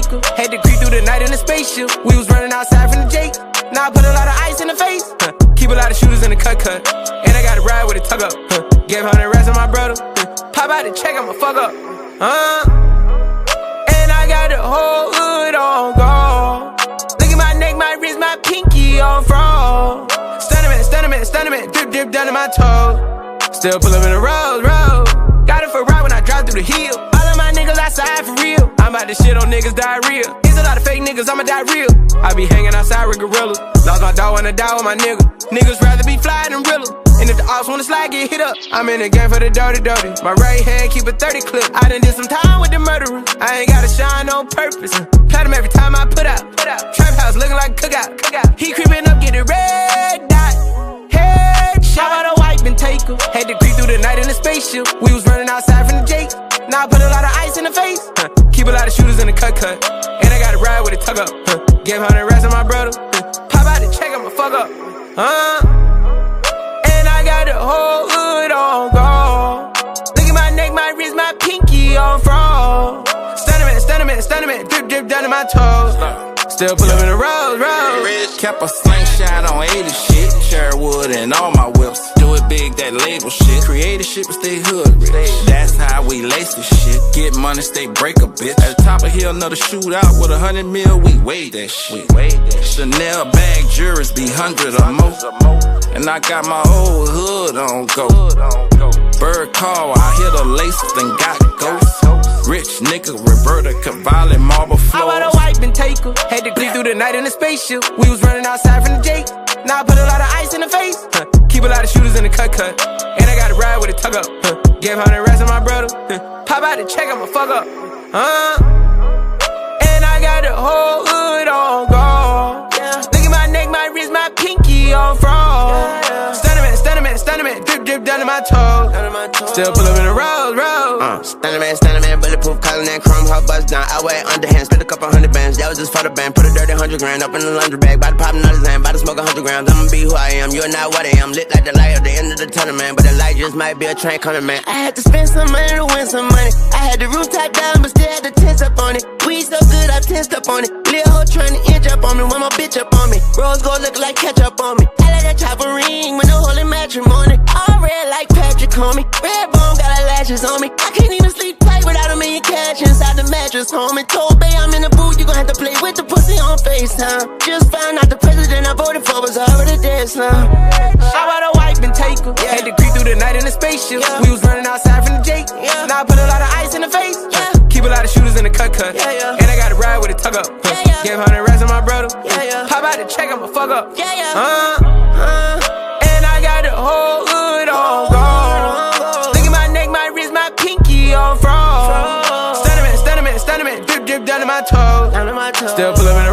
taker. Had to creep through the night in a spaceship. We was running outside from the Jake. Now I put a lot of ice in the face. Keep a lot of shooters in the cut. And I got to ride with a tug up. Gave 100 rats on my brother. Pop out the check, I'ma fuck up. And I got the whole hood on guard. Look at my neck, my wrist, my pinky on fraud. Stunning man, drip down to my toes. Still pull up in the road. Got it for ride when I drive through the hill. All of my niggas outside for real. I'm about to shit on niggas diarrhea. It's a lot of fake niggas, I'ma die real. I be hanging outside with gorillas. Lost my dog, wanna die with my nigga. Niggas rather be fly than realer. And if the ops wanna slide, get hit up. I'm in the game for the dirty. My right hand keep a 30 clip. I done did some time with the murderers. I ain't gotta shine on purpose. Platinum every time I put out. Trap house looking like cookout. He creeping up, get the red dot. Headshot. How about a wipe and take her? Had to creep through the night in a spaceship. We was running outside from the Jake. Now I put a lot of ice in the face. Keep a lot of shooters in the cut. And I got to ride with a tug up. Gave 100 rats on my brother. Pop out the check, I'ma fuck up. And I got the whole hood on guard. Look at my neck, my wrist, my pinky on fraud. Stunning man, drip down to my toes. Still pull up in the road. Kept a slingshot on 80 shit. Sherwood and all my whips. Do it big, that label shit. Creative shit, but stay hood rich. That's how we lace this shit. Get money, stay break a bit. At the top of hill, another shootout with 100 mil. We weigh that shit. Chanel bag jurors be 100 or more. And I got my old hood on go. Bird call, I hit a lace and got ghosts. Rich nigga, Roberta Cavalli, marble floors. How about a wipe and take her? Had to creep through the night in a spaceship. We was running outside from the Jake. Now I put a lot of ice in the face. Keep a lot of shooters in the cut. And I got to ride with a tug up. Gave 100 rats on my brother. Pop out the check, I'ma fuck up. And I got the whole hood on guard. Look at my neck, my wrist, my pinky on fraud. Stunning man, drip down to my toes. Still pull up in the road. Stunning man, bulletproof, calling that chrome, hot bust down. I weigh underhand, spent a couple 100 bands. That was just for the band. Put a dirty 100 grand up in the laundry bag. Bout to pop another Zan, bout to smoke 100 grams. I'ma be who I am, you're not what I am. Lit like the light at the end of the tunnel, man. But the light just might be a train coming, man. I had to spend some money to win some money. I had the rooftop down, but still had the tents up on it. Weed so good, I tensed up on it. Lil' hoe trying to inch up on me, one more bitch up on me. Rose gold look like ketchup on me. I like that chopper ring with no holy matrimony. All red like Patrick on me. Red bone got her lashes on me. I can't even sleep tight without a million cash inside the mattress, homie. Told Bay I'm in the booth, you gon' have to play with the pussy on FaceTime. Just found out the president I voted for was already dead, slum. How about a wipe and take her? Had to creep through the night in a spaceship. We was running outside from the Jake. Now I put a lot of ice in the face. Keep a lot of shooters in the cut. And I got to ride with a tug up. Gave 100 rats on my brother. Pop out the check, I'ma fuck up. And I got the whole hood on guard. Look at my neck, my wrist, my pinky on fraud. Stunning man, drip down to my toes. Still pull up in the